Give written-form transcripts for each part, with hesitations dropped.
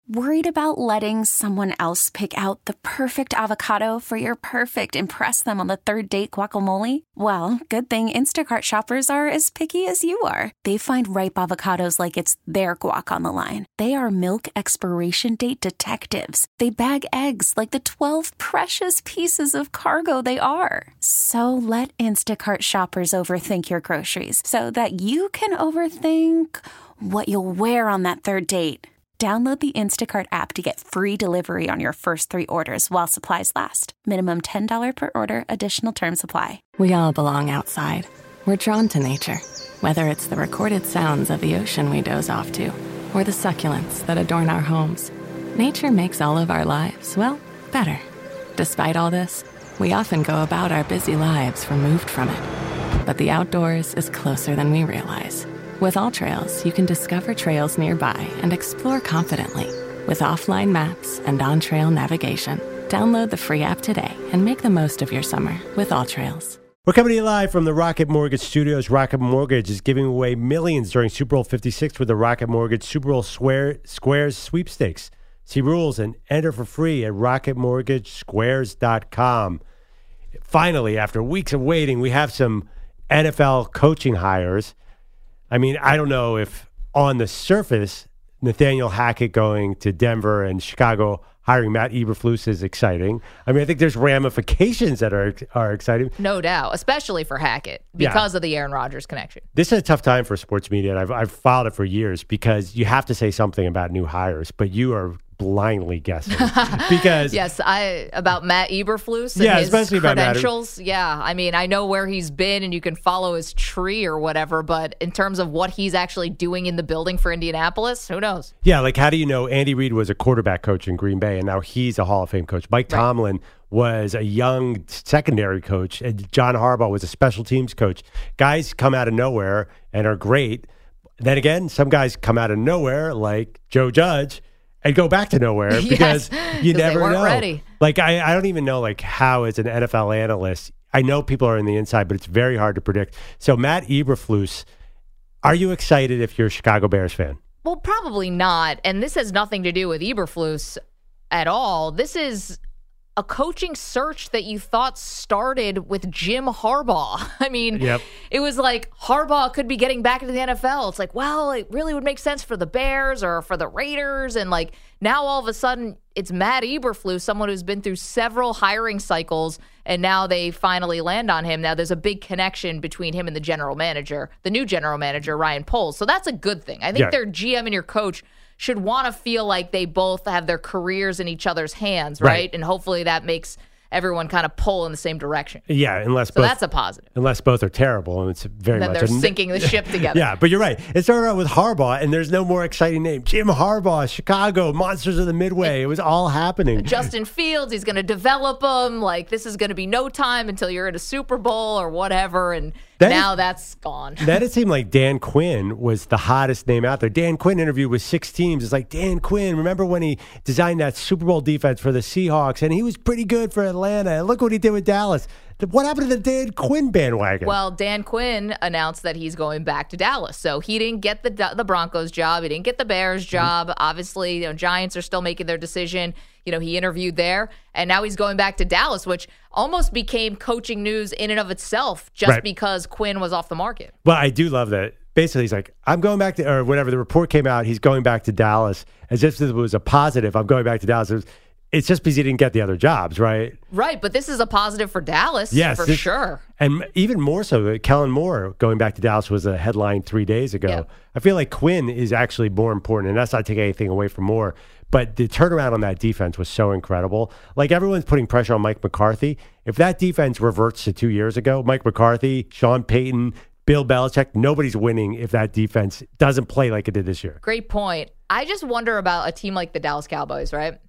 Worried about letting someone else pick out the perfect avocado for your perfect impress them on the third date guacamole? Well, good thing Instacart shoppers are as picky as you are. They find ripe avocados like it's their guac on the line. They are milk expiration date detectives. They bag eggs like the 12 precious pieces of cargo they are. So let Instacart shoppers overthink your groceries so that you can overthink what you'll wear on that third date. Download the Instacart app to get free delivery on your first 3 orders while supplies last. Minimum $10 per order. Additional terms apply. We all belong outside. We're drawn to nature, whether it's the recorded sounds of the ocean we doze off to, or the succulents that adorn our homes. Nature makes all of our lives, well, better. Despite all this, we often go about our busy lives removed from it. But the outdoors is closer than we realize. With AllTrails, you can discover trails nearby and explore confidently. With offline maps and on-trail navigation, download the free app today and make the most of your summer with AllTrails. We're coming to you live from the Rocket Mortgage Studios. Rocket Mortgage is giving away millions during Super Bowl 56 with the Rocket Mortgage Super Bowl Squares sweepstakes. See rules and enter for free at rocketmortgagesquares.com. Finally, after weeks of waiting, we have some NFL coaching hires. I mean, I don't know if on the surface, Nathaniel Hackett going to Denver and Chicago hiring Matt Eberflus is exciting. I mean, I think there's ramifications that are exciting. No doubt, especially for Hackett because of the Aaron Rodgers connection. This is a tough time for sports media, and I've followed it for years because you have to say something about new hires, but you are blindly guessing because yes, about Matt Eberflus and his especially credentials. Yeah, I mean, I know where he's been and you can follow his tree or whatever, but in terms of what he's actually doing in the building for Indianapolis, who knows? Yeah, like how do you know Andy Reid was a quarterback coach in Green Bay and now he's a Hall of Fame coach? Mike Tomlin was a young secondary coach, and John Harbaugh was a special teams coach. Guys come out of nowhere and are great. Then again, some guys come out of nowhere like Joe Judge and go back to nowhere because you never know. Ready. Like I don't even know like how as an NFL analyst, I know people are in the inside, but it's very hard to predict. So Matt Eberflus, are you excited if you're a Chicago Bears fan? Well, probably not. And this has nothing to do with Eberflus at all. This is a coaching search that you thought started with Jim Harbaugh. I mean, It was like Harbaugh could be getting back into the NFL. It's like, well, it really would make sense for the Bears or for the Raiders. And like now all of a sudden it's Matt Eberflus, someone who's been through several hiring cycles, and now they finally land on him. Now there's a big connection between him and the general manager, the new general manager, Ryan Poles. So that's a good thing. I think their GM and your coach should want to feel like they both have their careers in each other's hands, right? And hopefully that makes everyone kind of pull in the same direction. Yeah, that's a positive. Unless both are terrible, and it's very then much they're sinking the ship together. Yeah, but you're right. It started out with Harbaugh, and there's no more exciting name. Jim Harbaugh, Chicago, Monsters of the Midway. It was all happening. Justin Fields, he's going to develop them. Like, this is going to be no time until you're in a Super Bowl or whatever, and that's gone. Then it seemed like Dan Quinn was the hottest name out there. Dan Quinn interviewed with 6 teams. It's like, Dan Quinn, remember when he designed that Super Bowl defense for the Seahawks, and he was pretty good for Atlanta, and look what he did with Dallas. What happened to the Dan Quinn bandwagon? Well, Dan Quinn announced that he's going back to Dallas. So he didn't get the Broncos job. He didn't get the Bears job. Obviously, Giants are still making their decision. He interviewed there, and now he's going back to Dallas, which almost became coaching news in and of itself just because Quinn was off the market. Well, I do love that. Basically, he's like, I'm going back to, or whenever the report came out, he's going back to Dallas, as if it was a positive. I'm going back to Dallas. It's just because he didn't get the other jobs, right? Right, but this is a positive for Dallas, for sure. And even more so, Kellen Moore going back to Dallas was a headline 3 days ago. Yep. I feel like Quinn is actually more important, and that's not taking anything away from Moore. But the turnaround on that defense was so incredible. Like, everyone's putting pressure on Mike McCarthy. If that defense reverts to 2 years ago, Mike McCarthy, Sean Payton, Bill Belichick, nobody's winning if that defense doesn't play like it did this year. Great point. I just wonder about a team like the Dallas Cowboys, right?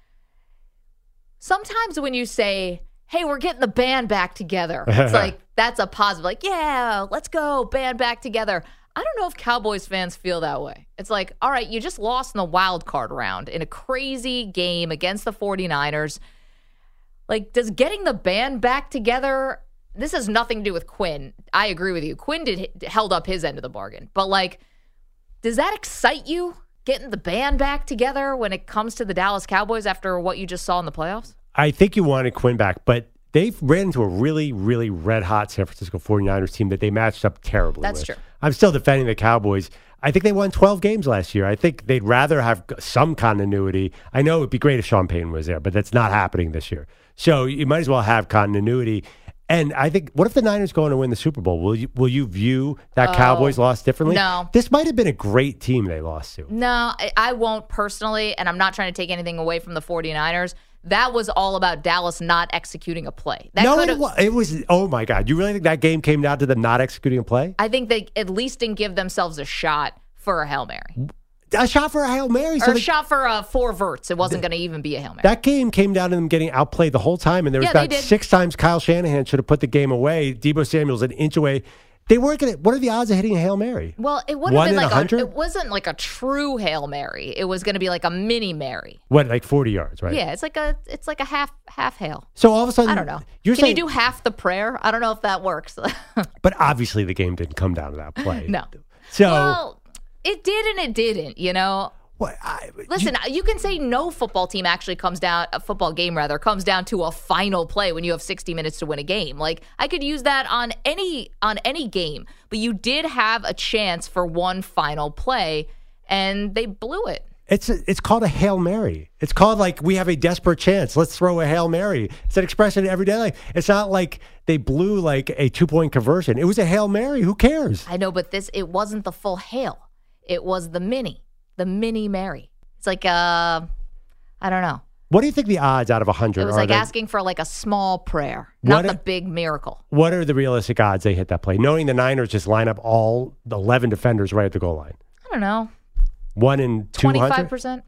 Sometimes when you say, hey, we're getting the band back together, it's like, that's a positive. Like, yeah, let's go, band back together. I don't know if Cowboys fans feel that way. It's like, all right, you just lost in the wild card round in a crazy game against the 49ers. Like, does getting the band back together, this has nothing to do with Quinn. I agree with you. Quinn held up his end of the bargain. But, like, does that excite you? getting the band back together when it comes to the Dallas Cowboys after what you just saw in the playoffs? I think you wanted Quinn back, but they've ran into a really, really red-hot San Francisco 49ers team that they matched up terribly with. That's true. I'm still defending the Cowboys. I think they won 12 games last year. I think they'd rather have some continuity. I know it'd be great if Sean Payton was there, but that's not happening this year. So you might as well have continuity. And I think, what if the Niners go on to win the Super Bowl? Will you view that Cowboys loss differently? No. This might have been a great team they lost to. No, I won't personally, and I'm not trying to take anything away from the 49ers. That was all about Dallas not executing a play. It was, oh my God. You really think that game came down to them not executing a play? I think they at least didn't give themselves a shot for a Hail Mary. A shot for a Hail Mary? Or a shot for 4 verts. It wasn't going to even be a Hail Mary. That game came down to them getting outplayed the whole time, and there was about 6 times Kyle Shanahan should have put the game away. Deebo Samuel's an inch away. They weren't going to. What are the odds of hitting a Hail Mary? Well, it would have been like it wasn't like a true Hail Mary. It was going to be like a mini Mary. What, like 40 yards, right? Yeah, it's like a half hail. So all of a sudden, I don't know. Can you do half the prayer? I don't know if that works. But obviously, the game didn't come down to that play. No. So well, it did and it didn't. You know. Listen, you can say no football game comes down to a final play when you have 60 minutes to win a game. Like, I could use that on any game, but you did have a chance for one final play, and they blew it. It's called a Hail Mary. It's called, like, we have a desperate chance. Let's throw a Hail Mary. It's an expression in everyday life. It's not like they blew like a 2-point conversion. It was a Hail Mary. Who cares? I know, but it wasn't the full hail. It was the mini Mary. It's like, I don't know. What do you think the odds out of 100 are? It was like asking for like a small prayer, not the big miracle. What are the realistic odds they hit that play? Knowing the Niners just line up all 11 defenders right at the goal line. I don't know. 1 in 200? 25%?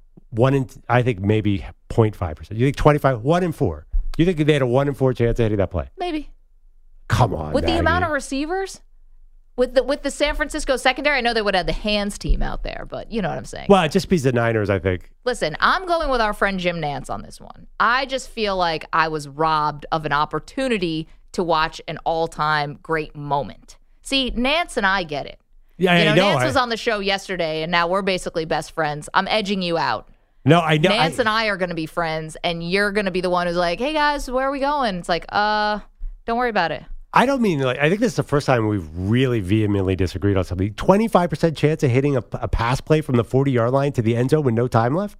I think maybe 0.5%. You think 25? 1 in 4. You think they had a 1 in 4 chance of hitting that play? Maybe. Come on, with Maggie. the amount of receivers? With the San Francisco secondary, I know they would have the hands team out there, but you know what I'm saying. Well, it just beats the Niners, I think. Listen, I'm going with our friend Jim Nantz on this one. I just feel like I was robbed of an opportunity to watch an all-time great moment. See, Nantz and I get it. Yeah, Nantz was on the show yesterday, and now we're basically best friends. I'm edging you out. No, I know. Nantz and I are going to be friends, and you're going to be the one who's like, hey, guys, where are we going? It's like, don't worry about it. I don't mean, like, I think this is the first time we've really vehemently disagreed on something. 25% chance of hitting a pass play from the 40-yard line to the end zone with no time left?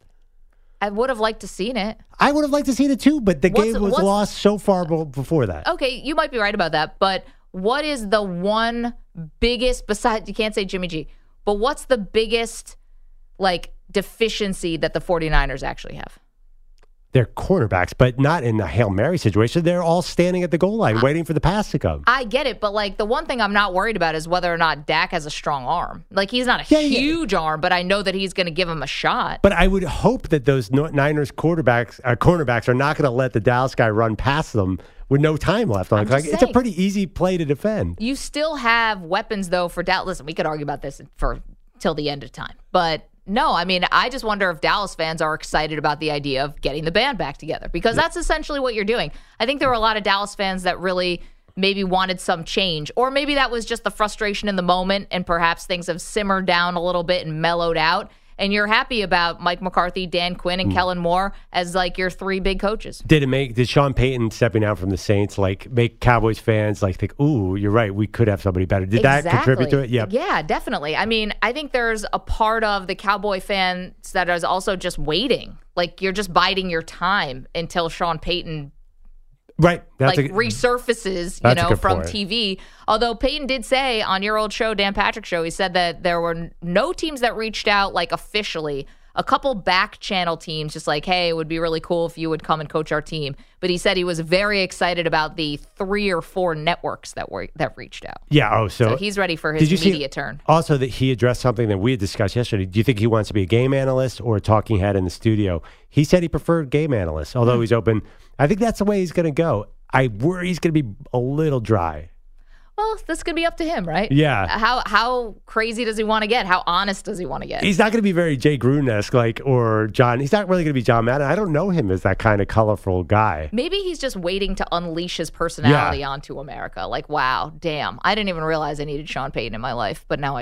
I would have liked to seen it. I would have liked to see it too, but the game was lost so far before that. Okay, you might be right about that, but what is the one biggest, besides, you can't say Jimmy G, but what's the biggest, like, deficiency that the 49ers actually have? They're cornerbacks, but not in a Hail Mary situation. They're all standing at the goal line waiting for the pass to come. I get it, but like the one thing I'm not worried about is whether or not Dak has a strong arm. Like, he's not a huge arm, but I know that he's going to give him a shot. But I would hope that those Niners cornerbacks are not going to let the Dallas guy run past them with no time left on it. Like, it's a pretty easy play to defend. You still have weapons, though, for Dallas. Listen, we could argue about this till the end of time, but no, I mean, I just wonder if Dallas fans are excited about the idea of getting the band back together, because that's essentially what you're doing. I think there were a lot of Dallas fans that really maybe wanted some change, or maybe that was just the frustration in the moment, and perhaps things have simmered down a little bit and mellowed out, and you're happy about Mike McCarthy, Dan Quinn, and Kellen Moore as like your 3 big coaches. Did Sean Payton stepping out from the Saints like make Cowboys fans like think, ooh, you're right, we could have somebody better? Did that contribute to it? Yeah, definitely. I mean, I think there's a part of the Cowboy fans that is also just waiting. Like, you're just biding your time until Sean Payton resurfaces, from TV. Although Peyton did say on your old show, Dan Patrick Show, he said that there were no teams that reached out like officially. A couple back channel teams just like, hey, it would be really cool if you would come and coach our team. But he said he was very excited about the 3 or 4 networks that reached out. Yeah. So he's ready for his media turn. Also, that he addressed something that we had discussed yesterday. Do you think he wants to be a game analyst or a talking head in the studio? He said he preferred game analyst, although he's open. I think that's the way he's going to go. I worry he's going to be a little dry. Well, that's going to be up to him, right? Yeah. How crazy does he want to get? How honest does he want to get? He's not going to be very Jay Gruden-esque, or John. He's not really going to be John Madden. I don't know him as that kind of colorful guy. Maybe he's just waiting to unleash his personality onto America. Like, wow, damn. I didn't even realize I needed Sean Payton in my life, but now I do.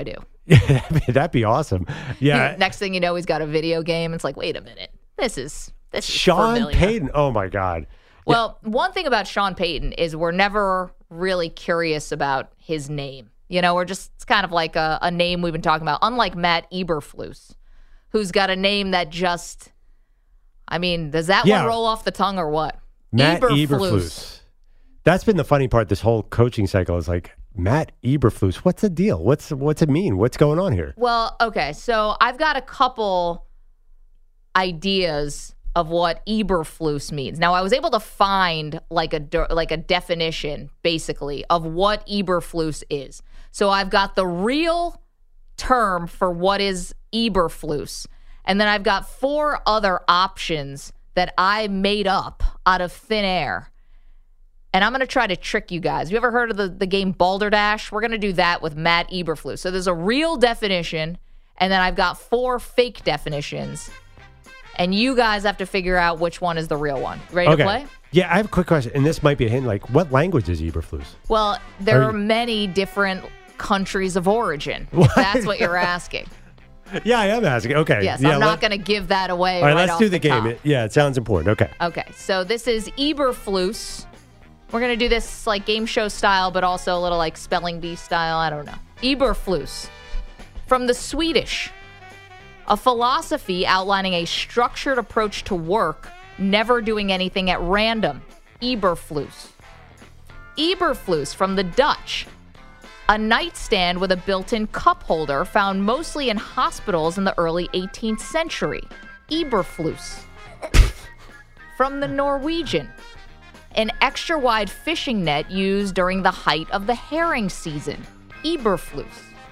That'd be awesome. Yeah. Next thing you know, he's got a video game. It's like, wait a minute. This is Sean familiar. Payton. Oh, my God. Well, one thing about Sean Payton is we're never really curious about his name. It's kind of like a name we've been talking about, unlike Matt Eberflus, who's got a name that just, does that one roll off the tongue or what? Matt Eberflus. That's been the funny part this whole coaching cycle is like, Matt Eberflus, what's the deal? What's it mean? What's going on here? Well, okay, so I've got a couple ideas of what Eberflus means. Now, I was able to find like a definition, basically, of what Eberflus is. So I've got the real term for what is Eberflus, and then I've got 4 other options that I made up out of thin air. And I'm going to try to trick you guys. You ever heard of the game Balderdash? We're going to do that with Matt Eberflus. So there's a real definition, and then I've got 4 fake definitions. And you guys have to figure out which one is the real one. Ready to play? Yeah, I have a quick question. And this might be a hint. Like, what language is Eberflus? Well, there are many different countries of origin. If that's what you're asking. Yeah, I am asking. Okay. Yes, yeah, I'm not going to give that away. All right, let's do the game. It sounds important. Okay. Okay, so this is Eberflus. We're going to do this like game show style, but also a little like spelling bee style. I don't know. Eberflus. From the Swedish. A philosophy outlining a structured approach to work, never doing anything at random. Eberflus. Eberflus from the Dutch. A nightstand with a built-in cup holder found mostly in hospitals in the early 18th century. Eberflus. From the Norwegian. An extra-wide fishing net used during the height of the herring season. Eberflus.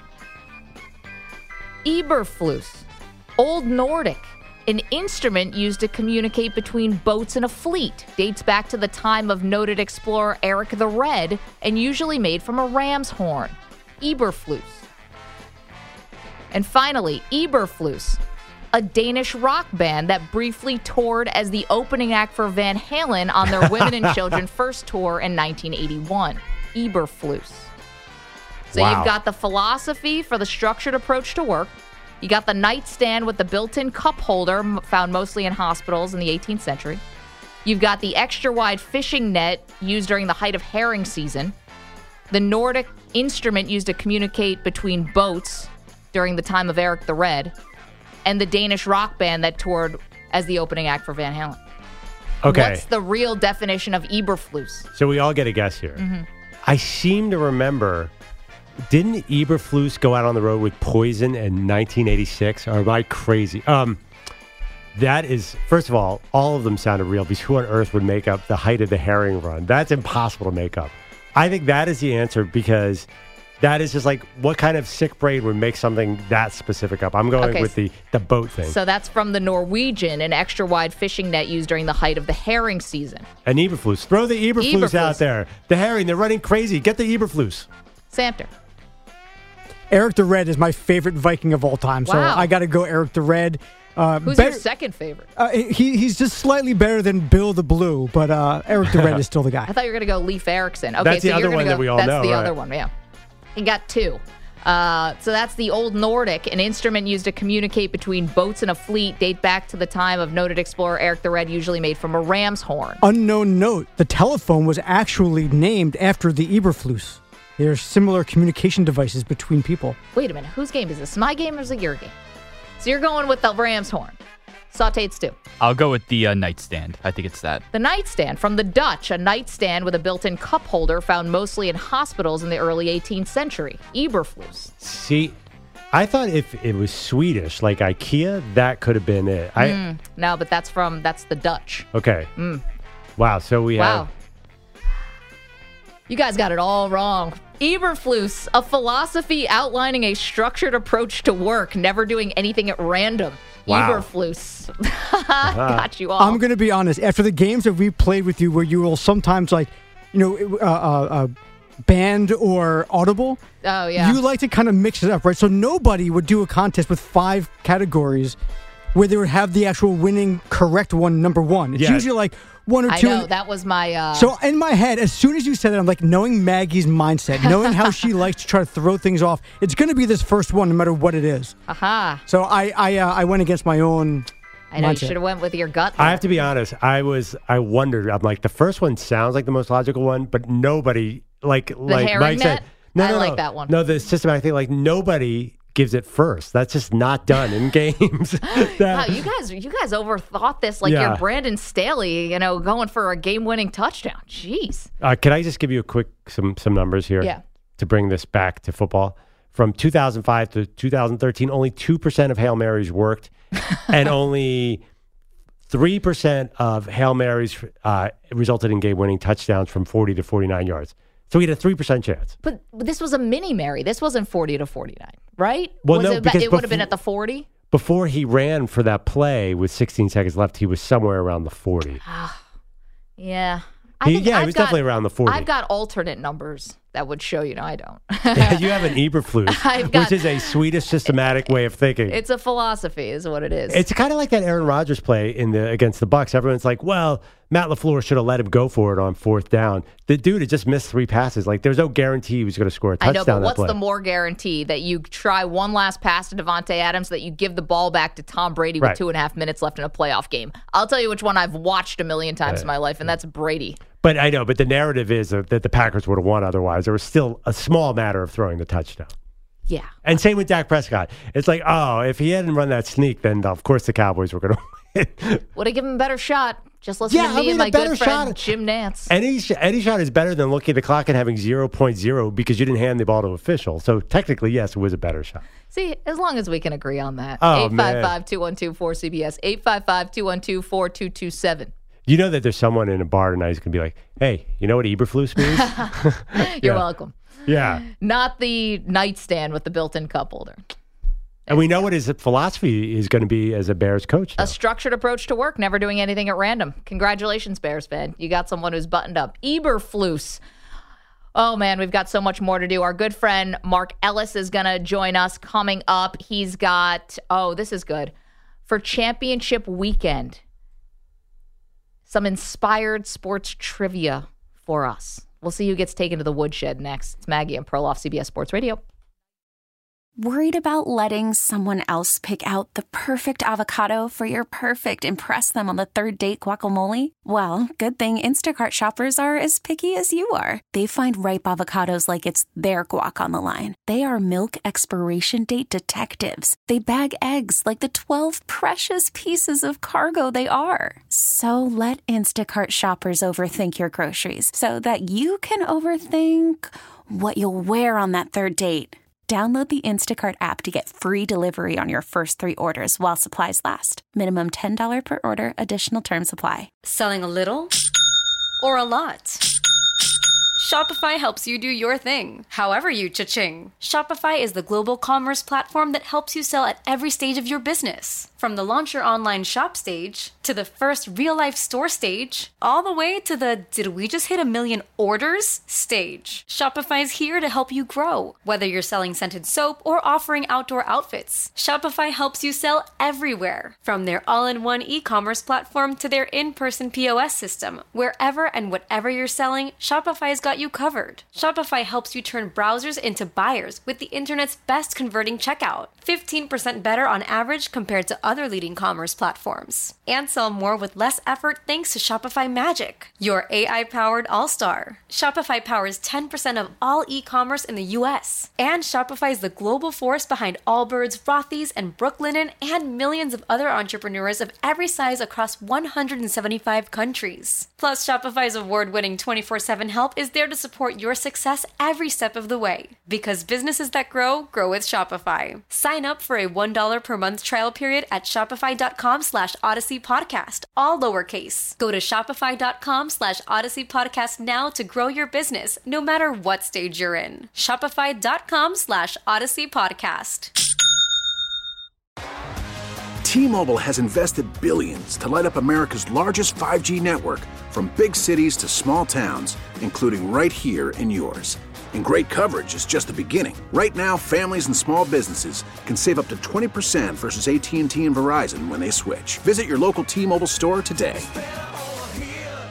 Eberflus. Old Nordic. An instrument used to communicate between boats in a fleet. Dates back to the time of noted explorer Eric the Red and usually made from a ram's horn. Eberflus. And finally, Eberflus. A Danish rock band that briefly toured as the opening act for Van Halen on their Women and Children first tour in 1981. Eberflus. So You've got the philosophy for the structured approach to work. You got the nightstand with the built-in cup holder found mostly in hospitals in the 18th century. You've got the extra-wide fishing net used during the height of herring season. The Nordic instrument used to communicate between boats during the time of Eric the Red. And the Danish rock band that toured as the opening act for Van Halen. Okay. What's the real definition of Eberflus? So we all get a guess here. Mm-hmm. I seem to remember, didn't Eberflus go out on the road with Poison in 1986? Or am I crazy? That is, first of all of them sounded real because who on earth would make up the height of the herring run? That's impossible to make up. I think that is the answer because that is just like, what kind of sick brain would make something that specific up? I'm going with the boat thing. So that's from the Norwegian, an extra-wide fishing net used during the height of the herring season. And Eberflus. Throw the Eberflus out there. The herring, they're running crazy. Get the Eberflus. Samter. Eric the Red is my favorite Viking of all time, so I got to go Eric the Red. Who's your second favorite? He's just slightly better than Bill the Blue, but Eric the Red is still the guy. I thought you were going to go Leif Erikson. Okay, that's the other one that we all know. That's the other one, yeah. You got 2. So that's the Old Nordic, an instrument used to communicate between boats in a fleet, date back to the time of noted explorer Eric the Red, usually made from a ram's horn. Unknown note, the telephone was actually named after the Eberflus. There's similar communication devices between people. Wait a minute, whose game is this? My game or is it your game? So you're going with the ram's horn. Sauteed stew. I'll go with the nightstand. I think it's that. The nightstand. From the Dutch, a nightstand with a built-in cup holder found mostly in hospitals in the early 18th century. Eberflus. See, I thought if it was Swedish, like IKEA, that could have been it. No, but that's the Dutch. Okay. Wow, so we have... You guys got it all wrong. Eberflus, a philosophy outlining a structured approach to work, never doing anything at random. Wow. Eberflus. Got you all. I'm going to be honest. After the games that we played with you where you will sometimes band or audible. Oh, yeah. You like to kind of mix it up, right? So nobody would do a contest with 5 categories where they would have the actual winning correct one, number one. It's usually like, one or two. I know, that was my... So in my head, as soon as you said that, I'm like, knowing Maggie's mindset, knowing how she likes to try to throw things off, it's going to be this first one no matter what it is. Aha. So I went against my own I know, mindset. you should have went with your gut there. I have to be honest. I wondered. I'm like, the first one sounds like the most logical one, but nobody, like Mike said. I like that one. No, the systematic thing, like nobody gives it first. That's just not done in games. Wow, you guys overthought this. Like you're Brandon Staley, going for a game-winning touchdown. Jeez. Can I just give you a quick some numbers here? Yeah. To bring this back to football. From 2005 to 2013, only 2% of Hail Marys worked, and only 3% of Hail Marys resulted in game-winning touchdowns from 40 to 49 yards. So we had a 3% chance. But this was a mini Mary. This wasn't 40 to 49, right? Well, no, because it would have been at the 40? Before he ran for that play with 16 seconds left, he was somewhere around the 40. Yeah. He was definitely around the 40. I've got alternate numbers that would show I don't. You have an Eberflus, which is a Swedish systematic way of thinking. It's a philosophy is what it is. It's kind of like that Aaron Rodgers play against the Bucs. Everyone's like, well, Matt LaFleur should have let him go for it on fourth down. The dude had just missed 3 passes. Like, there's no guarantee he was going to score a touchdown. I know, but what's the more guarantee? That you try one last pass to Devontae Adams, that you give the ball back to Tom Brady with 2.5 minutes left in a playoff game? I'll tell you which one I've watched a million times in my life, and that's Brady. But I know, but the narrative is that the Packers would have won otherwise. There was still a small matter of throwing the touchdown. Yeah. And same with Dak Prescott. It's like, if he hadn't run that sneak, then of course the Cowboys were going to win. Would have given him a better shot. Just listen to me and my good friend Jim Nantz. Any shot is better than looking at the clock and having 0.0 because you didn't hand the ball to official. So technically, yes, it was a better shot. See, as long as we can agree on that. 855-212-4CBS, 855-212-4227. You know that there's someone in a bar tonight who's going to be like, hey, you know what Eberflus means? You're welcome. Yeah. Not the nightstand with the built-in cup holder. And we know what his philosophy is going to be as a Bears coach now. A structured approach to work, never doing anything at random. Congratulations, Bears fan. You got someone who's buttoned up. Eberflus. Oh, man, we've got so much more to do. Our good friend Mark Ellis is going to join us coming up. He's got, this is good, for championship weekend, some inspired sports trivia for us. We'll see who gets taken to the woodshed next. It's Maggie and Perloff, CBS Sports Radio. Worried about letting someone else pick out the perfect avocado for your perfect impress them on the third date guacamole? Well, good thing Instacart shoppers are as picky as you are. They find ripe avocados like it's their guac on the line. They are milk expiration date detectives. They bag eggs like the 12 precious pieces of cargo they are. So let Instacart shoppers overthink your groceries so that you can overthink what you'll wear on that third date. Download the Instacart app to get free delivery on your first 3 orders while supplies last. Minimum $10 per order. Additional terms apply. Selling a little or a lot? Shopify helps you do your thing, however you cha-ching. Shopify is the global commerce platform that helps you sell at every stage of your business. From the launch your online shop stage, to the first real-life store stage, all the way to the did we just hit 1 million orders stage. Shopify's here to help you grow. Whether you're selling scented soap or offering outdoor outfits, Shopify helps you sell everywhere. From their all-in-one e-commerce platform to their in-person POS system, wherever and whatever you're selling, Shopify's got you covered. Shopify helps you turn browsers into buyers with the internet's best converting checkout. 15% better on average compared to other leading commerce platforms. And sell more with less effort thanks to Shopify Magic, your AI-powered all-star. Shopify powers 10% of all e-commerce in the U.S. And Shopify is the global force behind Allbirds, Rothy's, and Brooklinen, and millions of other entrepreneurs of every size across 175 countries. Plus, Shopify's award-winning 24/7 help is there to support your success every step of the way. Because businesses that grow with Shopify. Sign up for a $1 per month trial period at shopify.com/Odyssey Podcast, all lowercase. Go to shopify.com/Odyssey Podcast now to grow your business, no matter what stage you're in. Shopify.com/Odyssey Podcast. T-Mobile has invested billions to light up America's largest 5G network, from big cities to small towns, including right here in yours. And great coverage is just the beginning. Right now, families and small businesses can save up to 20% versus AT&T and Verizon when they switch. Visit your local T-Mobile store today.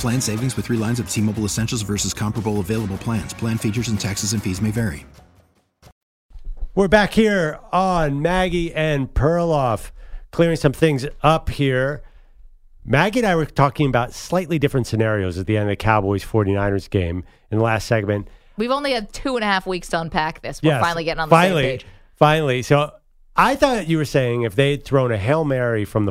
Plan savings with 3 lines of T-Mobile Essentials versus comparable available plans. Plan features and taxes and fees may vary. We're back here on Maggie and Perloff, clearing some things up here. Maggie and I were talking about slightly different scenarios at the end of the Cowboys-49ers game in the last segment. We've only had 2.5 weeks to unpack this. We're finally getting on the same page. Finally. So I thought you were saying if they had thrown a Hail Mary from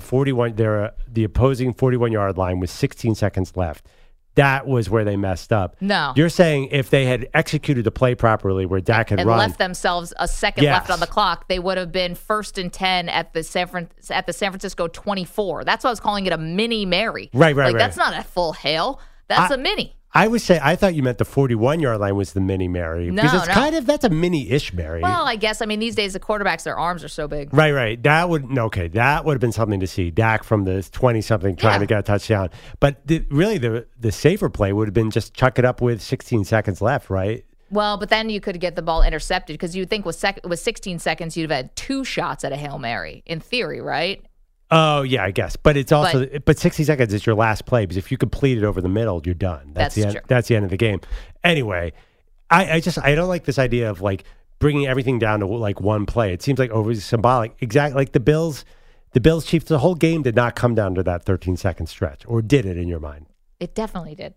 the opposing 41-yard line with 16 seconds left, that was where they messed up. No. You're saying if they had executed the play properly where Dak had and run. left themselves a second left on the clock, they would have been 1st and 10 at the San Francisco 24. That's why I was calling it a mini Mary. Right. That's not a full hail. That's a mini. I thought you meant the 41-yard line was the mini Mary. Because it's that's a mini-ish Mary. Well, I guess, these days the quarterbacks, their arms are so big. Right. That would have been something to see. Dak from the 20-something trying to get a touchdown. But the safer play would have been just chuck it up with 16 seconds left, right? Well, but then you could get the ball intercepted because you'd think with 16 seconds you'd have had 2 shots at a Hail Mary, in theory, right? Oh, yeah, I guess. But it's also, but 60 seconds is your last play because if you complete it over the middle, you're done. That's the end, true. That's the end of the game. Anyway, I don't like this idea of bringing everything down to one play. It seems like overly symbolic. Exactly like the Bills Chiefs, the whole game did not come down to that 13-second stretch, or did it in your mind? It definitely did.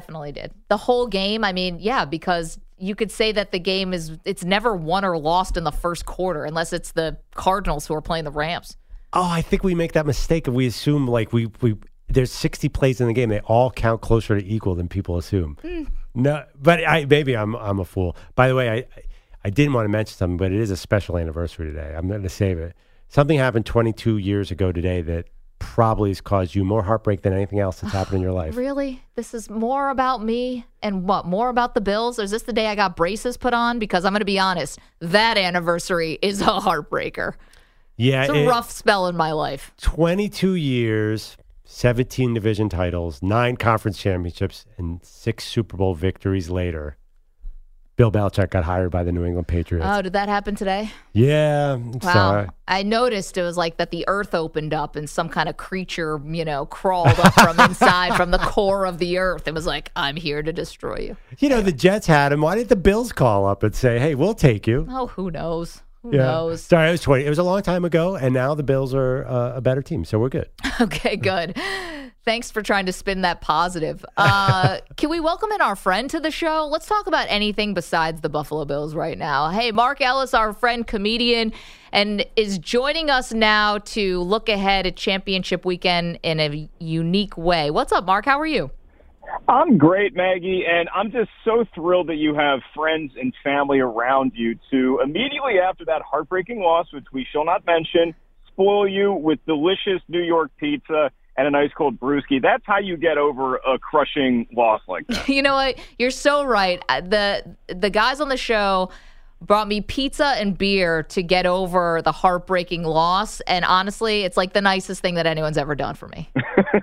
The whole game, because you could say that the game it's never won or lost in the first quarter unless it's the Cardinals who are playing the Rams. Oh, I think we make that mistake if we assume we there's 60 plays in the game. They all count closer to equal than people assume. No, but maybe I'm a fool. By the way, I didn't want to mention something, but it is a special anniversary today. I'm going to save it. Something happened 22 years ago today that probably has caused you more heartbreak than anything else that's happened in your life. Really? This is more about me and more about the Bills? Is this the day I got braces put on? Because I'm going to be honest, that anniversary is a heartbreaker. Yeah, it's a rough spell in my life. 22 years, 17 division titles, 9 conference championships, and 6 Super Bowl victories later, Bill Belichick got hired by the New England Patriots. Oh, did that happen today? Yeah. Wow. I noticed it was like that the earth opened up and some kind of creature, crawled up from inside, from the core of the earth. It was like, I'm here to destroy you. The Jets had him. Why didn't the Bills call up and say, hey, we'll take you? Oh, who knows? Who knows? Sorry, it was 20. It was a long time ago, and now the Bills are a better team, so we're good. Okay, good. Thanks for trying to spin that positive. Can we welcome in our friend to the show? Let's talk about anything besides the Buffalo Bills right now. Hey, Mark Ellis, our friend, comedian, and is joining us now to look ahead at championship weekend in a unique way. What's up, Mark? How are you? I'm great, Maggie, and I'm just so thrilled that you have friends and family around you to immediately after that heartbreaking loss, which we shall not mention, spoil you with delicious New York pizza and a nice cold brewski. That's how you get over a crushing loss like that. You know what? You're so right. The guys on the show brought me pizza and beer to get over the heartbreaking loss, and honestly, it's like the nicest thing that anyone's ever done for me.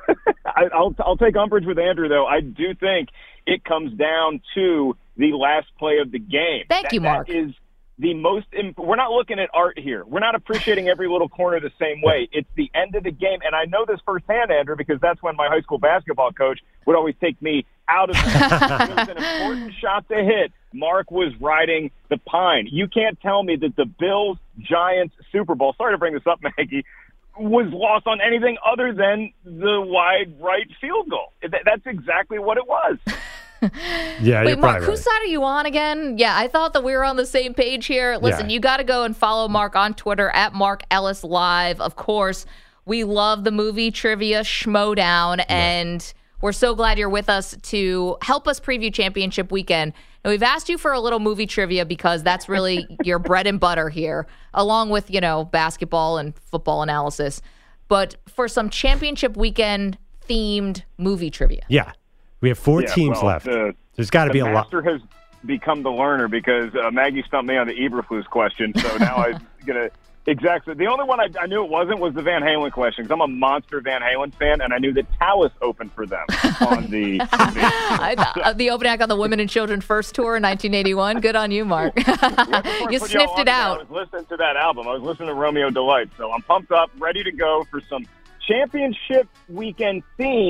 I'll take umbrage with Andrew, though. I do think it comes down to the last play of the game. Thank you, Mark. That is the most. We're not looking at art here. We're not appreciating every little corner the same way. It's the end of the game, and I know this firsthand, Andrew, because that's when my high school basketball coach would always take me out of the game. It was an important shot to hit. Mark was riding the pine. You can't tell me that the Bills-Giants Super Bowl, sorry to bring this up, Maggie, was lost on anything other than the wide right field goal. That's exactly what it was. Yeah. Wait, Mark, whose side are you on again? Yeah, I thought that we were on the same page here. Listen, you got to go and follow Mark on Twitter at Mark Ellis Live. Of course, we love the movie trivia Schmodown, and we're so glad you're with us to help us preview championship weekend. And we've asked you for a little movie trivia because that's really your bread and butter here, along with, basketball and football analysis. But for some championship weekend themed movie trivia. Yeah. We have 4 teams left. There's got to be a lot. The master has become the learner because Maggie stumped me on the Eberflus question. So now I'm going to exactly. The only one I knew it wasn't was the Van Halen question because I'm a monster Van Halen fan, and I knew that Talus opened for them on the the opening act on the Women and Children First Tour in 1981. Good on you, Mark. You sniffed it out. I was listening to that album. I was listening to Romeo Delight. So I'm pumped up, ready to go for some championship weekend themed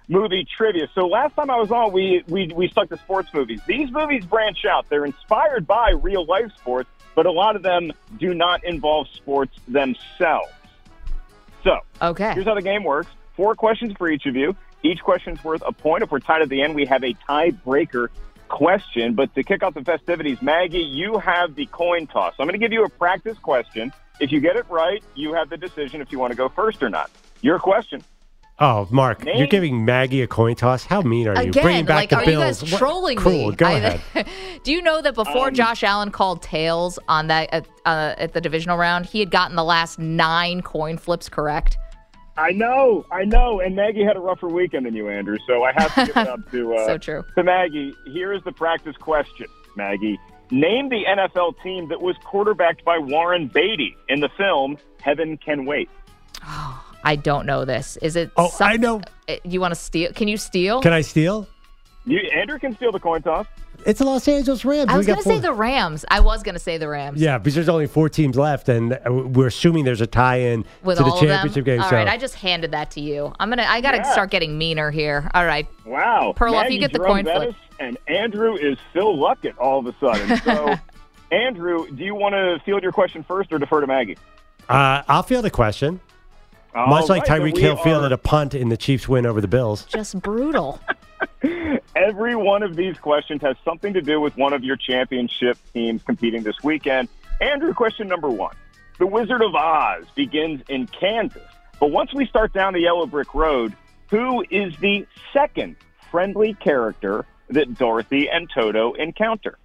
movie trivia. So last time I was on, we stuck to sports movies. These movies branch out. They're inspired by real-life sports, but a lot of them do not involve sports themselves. So here's how the game works. 4 questions for each of you. Each question's worth a point. If we're tied at the end, we have a tiebreaker question. But to kick off the festivities, Maggie, you have the coin toss. So I'm going to give you a practice question. If you get it right, you have the decision if you want to go first or not. Your question. Oh, Mark, you're giving Maggie a coin toss? How mean are you? Again, Bringing back the are Bills. you guys trolling Cool, me? go ahead. Do you know that before Josh Allen called tails on that at the divisional round, he had gotten the last 9 coin flips correct? I know. And Maggie had a rougher weekend than you, Andrew, so I have to give it up so true. to Maggie. Here is the practice question, Maggie. Name the NFL team that was quarterbacked by Warren Beatty in the film Heaven Can Wait. I don't know this. Is it? I know. You want to steal? Can you steal? Can I steal? Andrew can steal the coin toss. It's the Los Angeles Rams. I was going to say the Rams. I was going to say the Rams. Yeah, because there's only 4 teams left, and we're assuming there's a tie-in with to the all championship of them? game. All right, I just handed that to you. I got to start getting meaner here. All right. Wow. Perloff, you get the coin flip. And Andrew is Phil Luckett all of a sudden. So, Andrew, do you want to field your question first or defer to Maggie? I'll field the question. Much like Tyreek Hill fielded a punt in the Chiefs' win over the Bills. Just brutal. Every one of these questions has something to do with one of your championship teams competing this weekend. Andrew, question number 1. The Wizard of Oz begins in Kansas. But once we start down the yellow brick road, who is the second friendly character that Dorothy and Toto encounter?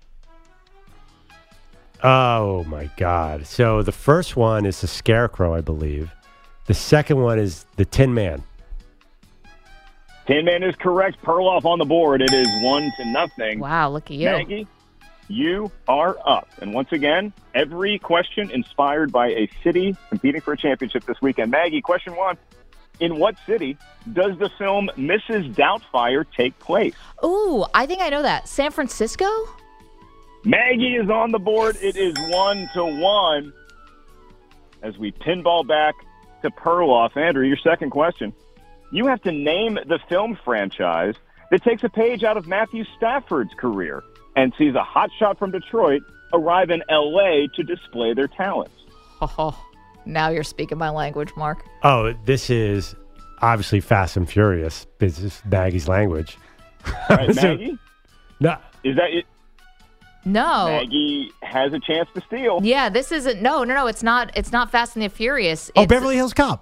Oh, my God. So the first one is the Scarecrow, I believe. The second one is the Tin Man. Tin Man is correct. Perloff on the board. It is 1-0. Wow, look at you. Maggie, you are up. And once again, every question inspired by a city competing for a championship this weekend. Maggie, question 1. In what city does the film Mrs. Doubtfire take place? Ooh, I think I know that. San Francisco? Maggie is on the board. It is 1-1 as we pinball back to Perloff. Andrew, your second question. You have to name the film franchise that takes a page out of Matthew Stafford's career and sees a hotshot from Detroit arrive in L.A. to display their talents. Oh, now you're speaking my language, Mark. Oh, this is obviously Fast and Furious. This is Maggie's language. All right, Maggie? No. Is that it? No. Maggie has a chance to steal. Yeah, this isn't. No. It's not Fast and the Furious. Oh, Beverly Hills Cop.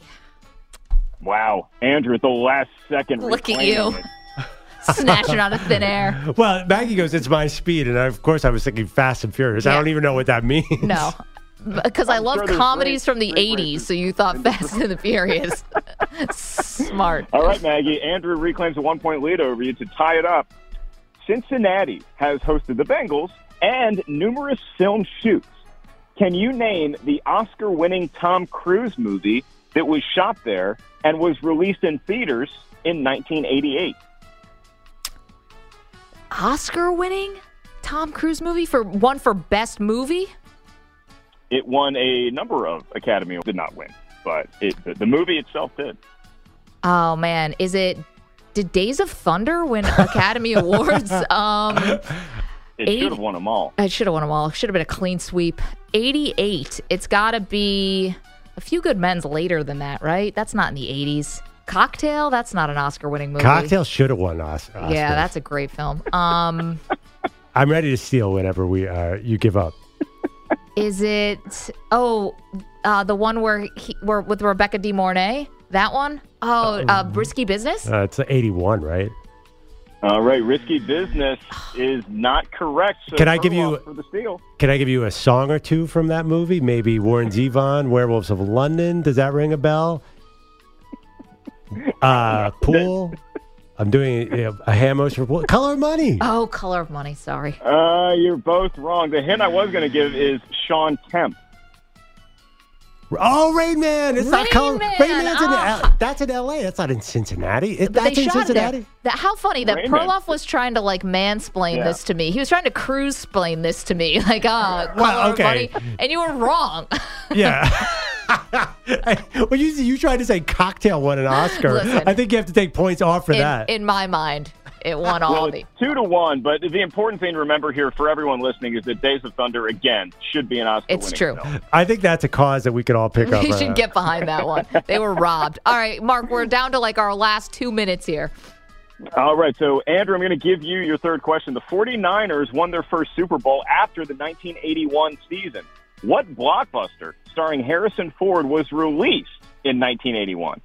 Wow. Andrew, at the last second. Look at you. Snatching out of thin air. Well, Maggie goes, it's my speed. And of course, I was thinking Fast and Furious. Yeah. I don't even know what that means. No. Because I love comedies from the 80s, so you thought Fast and the Furious. Smart. All right, Maggie. Andrew reclaims a 1-point lead over you to tie it up. Cincinnati has hosted the Bengals and numerous film shoots. Can you name the Oscar-winning Tom Cruise movie that was shot there and was released in theaters in 1988? Oscar-winning Tom Cruise movie for Best Movie? It won a number of Academy Awards. Did not win, but the movie itself did. Oh, man. Did Days of Thunder win Academy Awards? It should have won them all. It should have won them all. It should have been a clean sweep. 88. It's got to be A Few Good Men's later than that, right? That's not in the 80s. Cocktail? That's not an Oscar-winning movie. Cocktail should have won Oscar. Yeah, that's a great film. I'm ready to steal whenever you give up. Is it? Oh, the one where with Rebecca De Mornay? That one? Oh, Risky Business? It's 81, right? All right, Risky Business is not correct. So Can I give you for the steal? Can I give you a song or two from that movie? Maybe Warren Zevon, Werewolves of London. Does that ring a bell? Pool. I'm doing a hand motion for Pool. Color of Money. Oh, Color of Money. Sorry. You're both wrong. The hint I was going to give is Sean Kemp. Oh, Rain Man! It's not Color. Man. Rain Man's that's in L.A. That's not in Cincinnati. That's in Cincinnati. How funny that Perloff was trying to mansplain this to me. He was trying to cruise-splain this to me, Color of Money, and you were wrong. Yeah. When you tried to say Cocktail won an Oscar, Listen, I think you have to take points off for that. In my mind, it won all the... 2-1, but the important thing to remember here for everyone listening is that Days of Thunder, again, should be an Oscar winning It's true. film. I think that's a cause that we could all pick up. We should get behind that one. They were robbed. All right, Mark, we're down to like our last 2 minutes here. All right, so Andrew, I'm going to give you your third question. The 49ers won their first Super Bowl after the 1981 season. What blockbuster starring Harrison Ford was released in 1981?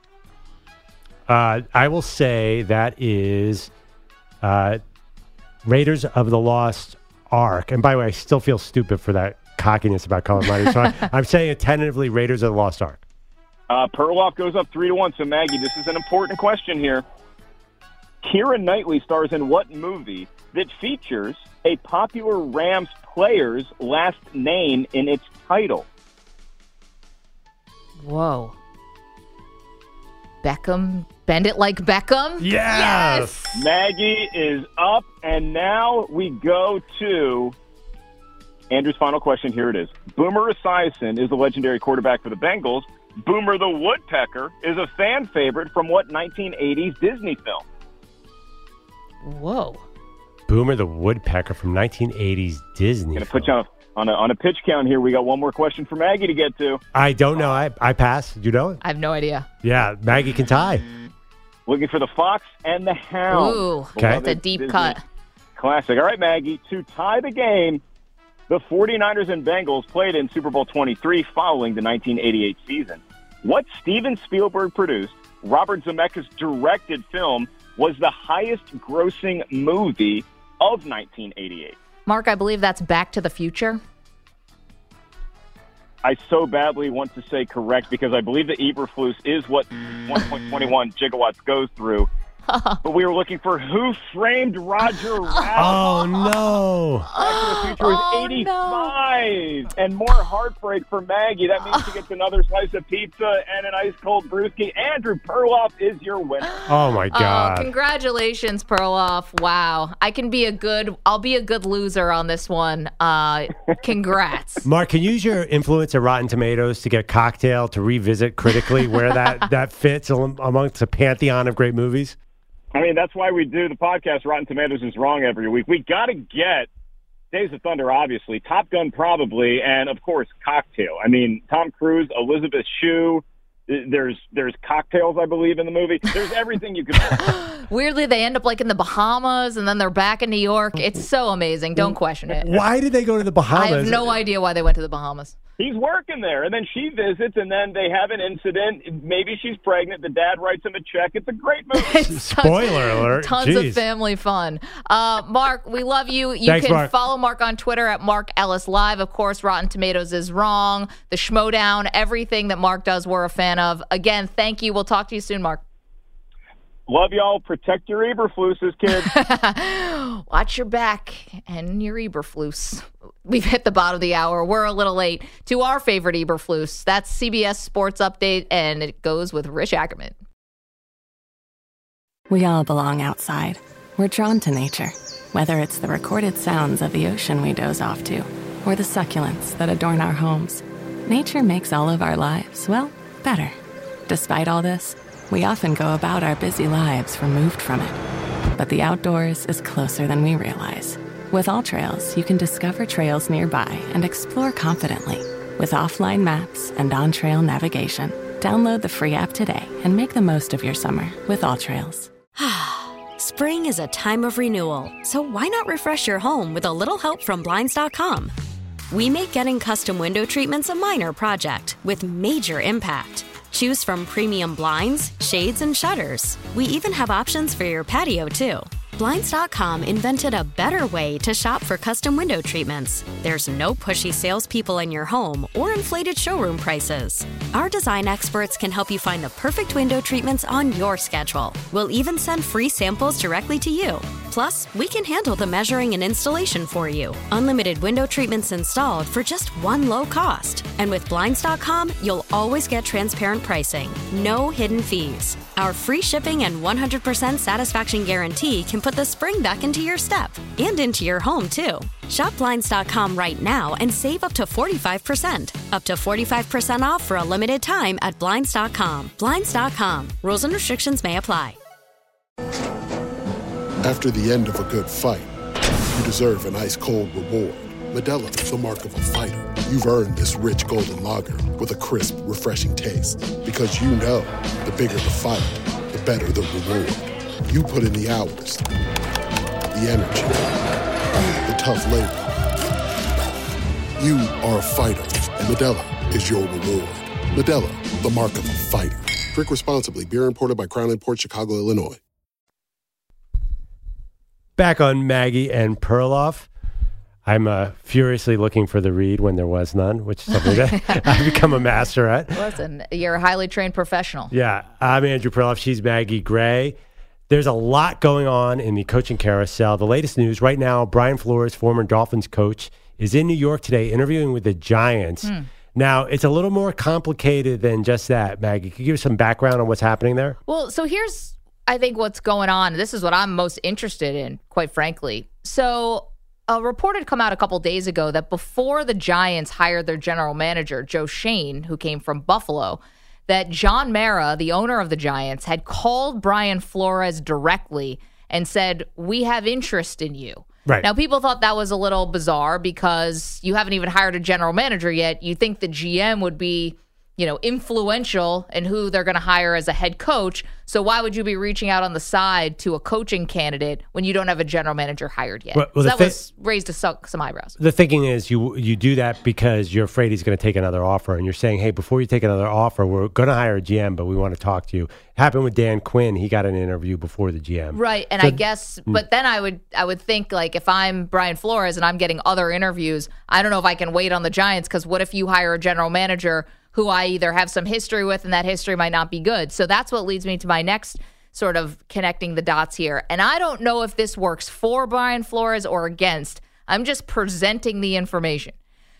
I will say that is Raiders of the Lost Ark. And by the way, I still feel stupid for that cockiness about calling money. So I'm saying tentatively Raiders of the Lost Ark. Perloff goes up 3-1. So, Maggie, this is an important question here. Keira Knightley stars in what movie that features a popular Rams player's last name in its title? Whoa. Beckham? Bend It Like Beckham? Yes! Maggie is up, and now we go to Andrew's final question. Here it is. Boomer Esiason is the legendary quarterback for the Bengals. Boomer the Woodpecker is a fan favorite from what 1980s Disney film? Whoa. Boomer the Woodpecker from 1980s Disney. Going to put you on a pitch count here. We got one more question for Maggie to get to. I don't know. I pass. Do you know it? I have no idea. Yeah, Maggie can tie. Looking for the Fox and the Hound. Ooh, okay. That's a deep Disney cut. Classic. All right, Maggie, to tie the game, the 49ers and Bengals played in Super Bowl 23 following the 1988 season. What Steven Spielberg produced, Robert Zemeckis directed film was the highest-grossing movie of 1988? Mark, I believe that's Back to the Future. I so badly want to say correct because I believe the Eberflus is what 1.21 gigawatts goes through. But we were looking for Who Framed Roger Rabbit. Oh, no. Back to the Future was 85. No. And more heartbreak for Maggie. That means she gets another slice of pizza and an ice-cold brewski. Andrew Perloff is your winner. Oh, my God. Congratulations, Perloff. Wow. I'll be a good loser on this one. Congrats. Mark, can you use your influence at Rotten Tomatoes to get Cocktail to revisit critically where that fits amongst a pantheon of great movies? I mean, that's why we do the podcast. Rotten Tomatoes is wrong every week. We got to get Days of Thunder, obviously, Top Gun probably, and, of course, Cocktail. I mean, Tom Cruise, Elizabeth Shue, there's cocktails, I believe, in the movie. There's everything you can Weirdly, they end up like in the Bahamas, and then they're back in New York. It's so amazing. Don't question it. Why did they go to the Bahamas? I have no idea why they went to the Bahamas. He's working there, and then she visits, and then they have an incident. Maybe she's pregnant. The dad writes him a check. It's a great movie. Spoiler alert. Tons of family fun. Mark, we love you. Thanks, can Mark. Follow Mark on Twitter at Mark Ellis Live. Of course, Rotten Tomatoes is wrong. The Schmodown, everything that Mark does, we're a fan of. Again, thank you. We'll talk to you soon, Mark. Love y'all. Protect your Eberfluses, kids. Watch your back and your Eberflus. We've hit the bottom of the hour. We're a little late to our favorite Eberflus. That's CBS Sports Update, and it goes with Rich Ackerman. We all belong outside. We're drawn to nature, whether it's the recorded sounds of the ocean we doze off to, or the succulents that adorn our homes. Nature makes all of our lives, well, better. Despite all this, we often go about our busy lives removed from it. But the outdoors is closer than we realize. With AllTrails, you can discover trails nearby and explore confidently. With offline maps and on-trail navigation, download the free app today and make the most of your summer with AllTrails. Spring is a time of renewal, so why not refresh your home with a little help from Blinds.com? We make getting custom window treatments a minor project with major impact. Choose from premium blinds, shades, and shutters. We even have options for your patio, too. Blinds.com invented a better way to shop for custom window treatments. There's no pushy salespeople in your home or inflated showroom prices. Our design experts can help you find the perfect window treatments on your schedule. We'll even send free samples directly to you. Plus, we can handle the measuring and installation for you. Unlimited window treatments installed for just one low cost. And with Blinds.com, you'll always get transparent pricing. No hidden fees. Our free shipping and 100% satisfaction guarantee can put the spring back into your step and into your home, too. Shop Blinds.com right now and save up to 45%. Up to 45% off for a limited time at Blinds.com. Blinds.com. Rules and restrictions may apply. After the end of a good fight, you deserve an ice-cold reward. Modelo is the mark of a fighter. You've earned this rich golden lager with a crisp, refreshing taste. Because you know, the bigger the fight, the better the reward. You put in the hours, the energy, the tough labor. You are a fighter, and Modelo is your reward. Modelo, the mark of a fighter. Drink responsibly. Beer imported by Crown Imports, Chicago, Illinois. Back on Maggie and Perloff. I'm furiously looking for the read when there was none, which is something that I've become a master at. Listen, you're a highly trained professional. Yeah, I'm Andrew Perloff. She's Maggie Gray. There's a lot going on in the coaching carousel. The latest news right now, Brian Flores, former Dolphins coach, is in New York today interviewing with the Giants. Now, it's a little more complicated than just that, Maggie. Can you give us some background on what's happening there? Well, so here's, I think, what's going on. This is what I'm most interested in, quite frankly. So a report had come out a couple days ago that before the Giants hired their general manager, Joe Schoen, who came from Buffalo, that John Mara, the owner of the Giants, had called Brian Flores directly and said, "We have interest in you." Right. Now, people thought that was a little bizarre because you haven't even hired a general manager yet. You think the GM would be, influential in who they're going to hire as a head coach. So why would you be reaching out on the side to a coaching candidate when you don't have a general manager hired yet? Well, so that was raised some eyebrows. The thinking is you do that because you're afraid he's going to take another offer. And you're saying, hey, before you take another offer, we're going to hire a GM, but we want to talk to you. Happened with Dan Quinn. He got an interview before the GM. Right. And I guess, but then I would think, like, if I'm Brian Flores and I'm getting other interviews, I don't know if I can wait on the Giants, because what if you hire a general manager who I either have some history with and that history might not be good? So that's what leads me to my next sort of connecting the dots here. And I don't know if this works for Brian Flores or against. I'm just presenting the information.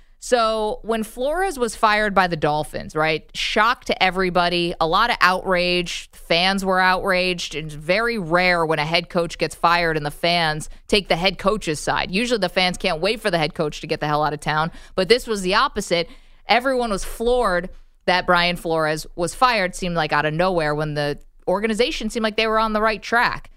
So when Flores was fired by the Dolphins, right, shock to everybody, a lot of outrage. Fans were outraged. It's very rare when a head coach gets fired and the fans take the head coach's side. Usually the fans can't wait for the head coach to get the hell out of town. But this was the opposite. Everyone was floored that Brian Flores was fired. Seemed like out of nowhere when the organization seemed like they were on the right track.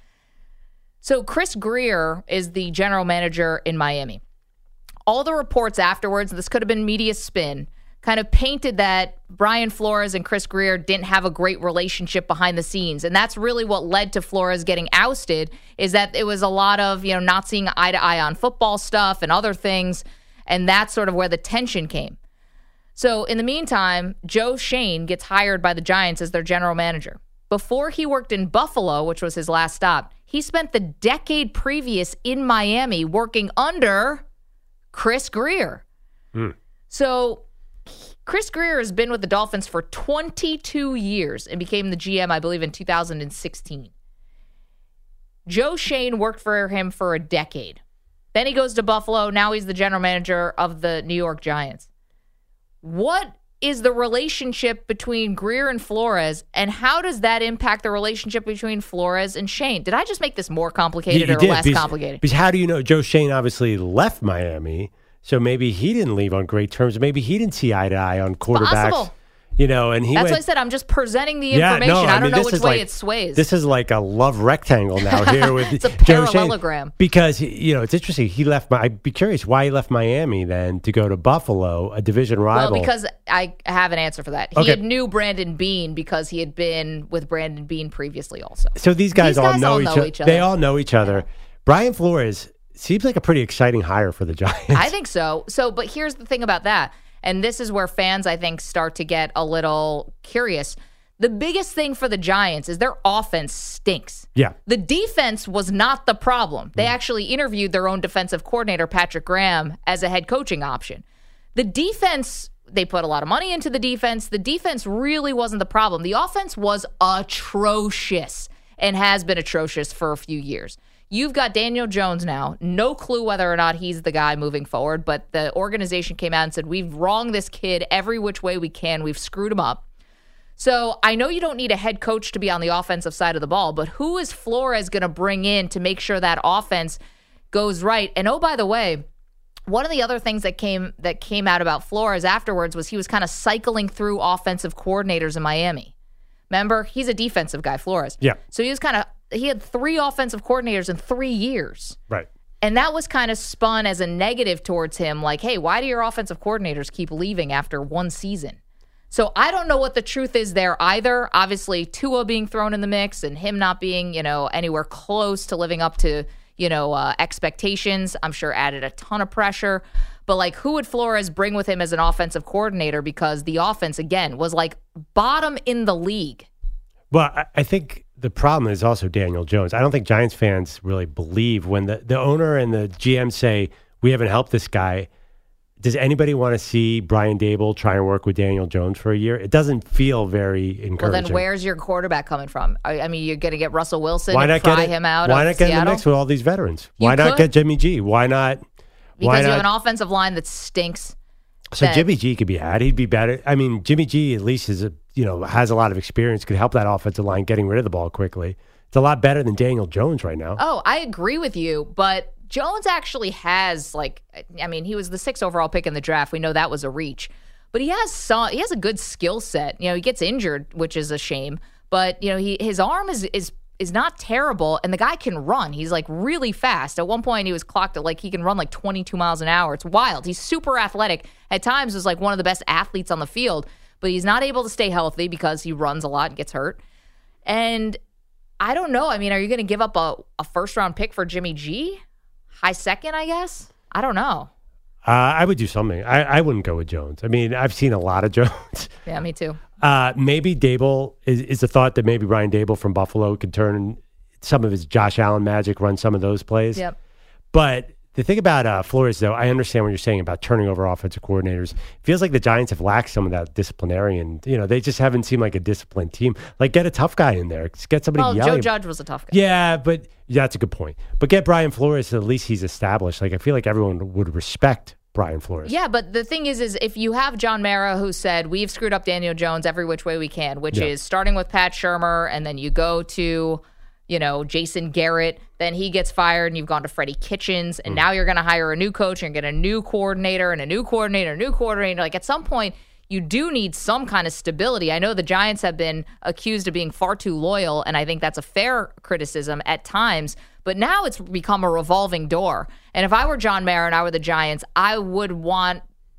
So Chris Grier is the general manager in Miami. All the reports afterwards, this could have been media spin, kind of painted that Brian Flores and Chris Grier didn't have a great relationship behind the scenes. And that's really what led to Flores getting ousted, is that it was a lot of, not seeing eye to eye on football stuff and other things. And that's sort of where the tension came. So in the meantime, Joe Schoen gets hired by the Giants as their general manager. Before he worked in Buffalo, which was his last stop, he spent the decade previous in Miami working under Chris Grier. So Chris Grier has been with the Dolphins for 22 years and became the GM, I believe, in 2016. Joe Schoen worked for him for a decade. Then he goes to Buffalo. Now he's the general manager of the New York Giants. What is the relationship between Grier and Flores, and how does that impact the relationship between Flores and Schoen? Did I just make this more complicated or less complicated? Because how do you know? Joe Schoen obviously left Miami, so maybe he didn't leave on great terms. Maybe he didn't see eye to eye on quarterbacks. Possible. And that's why I said I'm just presenting the information. I don't know which way it sways. This is like a love rectangle now here with it's a Joe parallelogram. Schoen. Because, it's interesting. He left. I'd be curious why he left Miami then to go to Buffalo, a division rival. Well, because I have an answer for that. He had knew Brandon Beane because he had been with Brandon Beane previously also. So these guys all know each other. They all know each other. Yeah. Brian Flores seems like a pretty exciting hire for the Giants. I think so. But here's the thing about that. And this is where fans, I think, start to get a little curious. The biggest thing for the Giants is their offense stinks. Yeah. The defense was not the problem. They actually interviewed their own defensive coordinator, Patrick Graham, as a head coaching option. The defense, they put a lot of money into the defense. The defense really wasn't the problem. The offense was atrocious and has been atrocious for a few years. You've got Daniel Jones now. No clue whether or not he's the guy moving forward, but the organization came out and said, we've wronged this kid every which way we can. We've screwed him up. So I know you don't need a head coach to be on the offensive side of the ball, but who is Flores going to bring in to make sure that offense goes right? And oh, by the way, one of the other things that came out about Flores afterwards was he was kind of cycling through offensive coordinators in Miami. Remember, he's a defensive guy, Flores. Yeah. So he had 3 offensive coordinators in 3 years. Right. And that was kind of spun as a negative towards him, like, hey, why do your offensive coordinators keep leaving after 1 season? So I don't know what the truth is there either. Obviously, Tua being thrown in the mix and him not being, anywhere close to living up to, expectations, I'm sure added a ton of pressure. But, who would Flores bring with him as an offensive coordinator? Because the offense, again, was, bottom in the league. Well, I think the problem is also Daniel Jones. I don't think Giants fans really believe when the owner and the GM say, we haven't helped this guy. Does anybody want to see Brian Daboll try and work with Daniel Jones for a year? It doesn't feel very encouraging. Well, then where's your quarterback coming from? I mean, you're going to get Russell Wilson and pry him out of Seattle? Why not get in the mix with all these veterans? Why not get Jimmy G? Why not? Because you have an offensive line that stinks. So Jimmy G could be had. He'd be better. I mean, Jimmy G at least has a lot of experience, could help that offensive line getting rid of the ball quickly. It's a lot better than Daniel Jones right now. Oh, I agree with you, but Jones actually has, he was the 6th overall pick in the draft. We know that was a reach. But he has a good skill set. He gets injured, which is a shame. But, his arm is not terrible, and the guy can run. He's, really fast. At one point, he was clocked at, he can run, 22 miles an hour. It's wild. He's super athletic. At times, was, one of the best athletes on the field. But he's not able to stay healthy because he runs a lot and gets hurt. And I don't know. I mean, are you going to give up a first-round pick for Jimmy G? High second, I guess? I don't know. I would do something. I wouldn't go with Jones. I mean, I've seen a lot of Jones. Yeah, me too. Maybe Daboll is the thought that maybe Brian Daboll from Buffalo could turn some of his Josh Allen magic, run some of those plays. Yep. But the thing about Flores, though, I understand what you're saying about turning over offensive coordinators. It feels like the Giants have lacked some of that disciplinarian. They just haven't seemed like a disciplined team. Get a tough guy in there. Get somebody yelling. Joe Judge was a tough guy. Yeah, but that's a good point. But get Brian Flores, at least he's established. I feel like everyone would respect Brian Flores. Yeah, but the thing is if you have John Mara who said, we've screwed up Daniel Jones every which way we can, which is starting with Pat Shurmur, and then you go to Jason Garrett, then he gets fired, and you've gone to Freddie Kitchens, and now you're going to hire a new coach and get a new coordinator and a new coordinator, a new coordinator. At some point, you do need some kind of stability. I know the Giants have been accused of being far too loyal, and I think that's a fair criticism at times, but now it's become a revolving door. And if I were John Mara and I were the Giants, I would want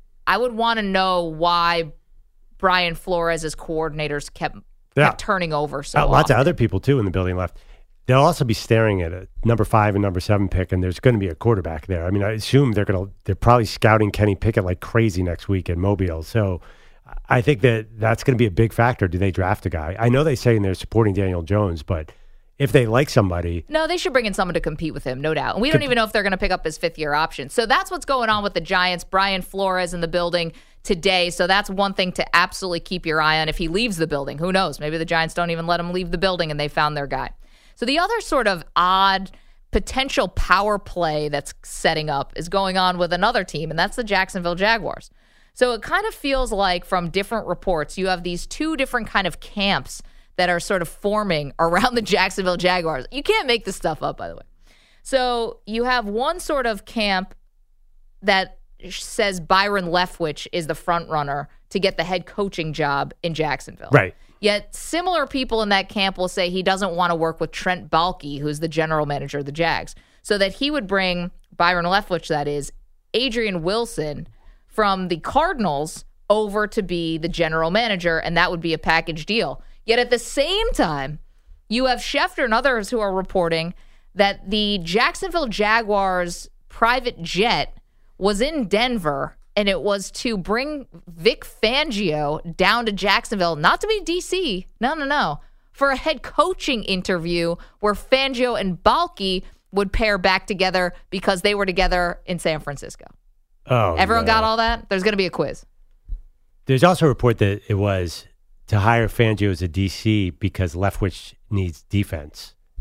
to know why Brian Flores' coordinators kept turning over so often. Lots of other people, too, in the building left. They'll also be staring at a number 5 and number 7 pick, and there's going to be a quarterback there. I mean, I assume they're probably scouting Kenny Pickett like crazy next week in Mobile. So I think that's going to be a big factor. Do they draft a guy? I know they say they're supporting Daniel Jones, but if they like somebody... No, they should bring in someone to compete with him, no doubt. And we don't even know if they're going to pick up his 5th-year option. So that's what's going on with the Giants. Brian Flores in the building today. So that's one thing to absolutely keep your eye on. If he leaves the building, who knows? Maybe the Giants don't even let him leave the building and they found their guy. So the other sort of odd potential power play that's setting up is going on with another team, and that's the Jacksonville Jaguars. So it kind of feels like from different reports, you have these 2 different kind of camps that are sort of forming around the Jacksonville Jaguars. You can't make this stuff up, by the way. So you have one sort of camp that says Byron Leftwich is the front runner to get the head coaching job in Jacksonville. Right. Yet similar people in that camp will say he doesn't want to work with Trent Baalke, who's the general manager of the Jags, so that he would bring Byron Leftwich, that is, Adrian Wilson from the Cardinals over to be the general manager, and that would be a package deal. Yet at the same time, you have Schefter and others who are reporting that the Jacksonville Jaguars private jet was in Denver, and it was to bring Vic Fangio down to Jacksonville, not to be D.C., no, for a head coaching interview where Fangio and Baalke would pair back together because they were together in San Francisco. Oh, everyone got all that? There's going to be a quiz. There's also a report that it was to hire Fangio as a DC because Leftwich needs defense.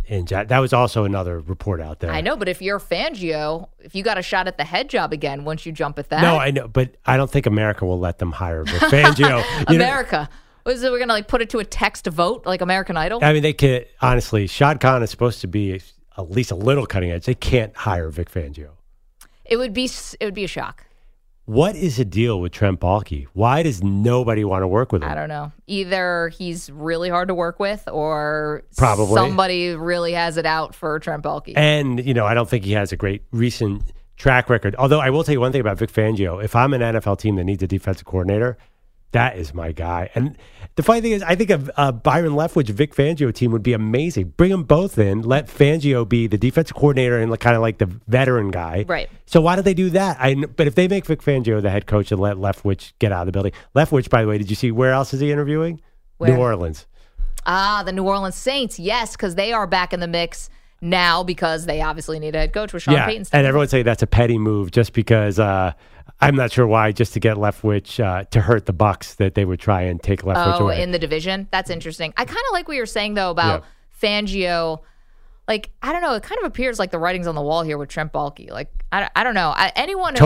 That was also another report out there. I know, but if you're Fangio, if you got a shot at the head job again, once you jump at that. No, I know, but I don't think America will let them hire Vic Fangio. America. Is it, we're going to put it to a text vote like American Idol? I mean, they could, honestly, Shad Khan is supposed to be at least a little cutting edge. They can't hire Vic Fangio. It would be a shock. What is the deal with Trent Baalke? Why does nobody want to work with him? I don't know. Either he's really hard to work with or probably somebody really has it out for Trent Baalke. And, I don't think he has a great recent track record. Although I will tell you one thing about Vic Fangio. If I'm an NFL team that needs a defensive coordinator, that is my guy. And the funny thing is, I think a Byron Leftwich Vic Fangio team would be amazing. Bring them both in. Let Fangio be the defensive coordinator and kind of like the veteran guy. Right. So why do they do that? But if they make Vic Fangio the head coach and let Leftwich get out of the building. Leftwich, by the way, did you see where else is he interviewing? Where? New Orleans. The New Orleans Saints. Yes, because they are back in the mix now because they obviously need a head coach with Sean Payton. And everyone say that's a petty move just because I'm not sure why, just to get Leftwich to hurt the Bucs, that they would try and take Leftwich away. In the division? That's interesting. I kind of like what you're saying, though, about Fangio. Like, I don't know. It kind of appears like the writing's on the wall here with Trent Baalke. Like, I don't know. Anyone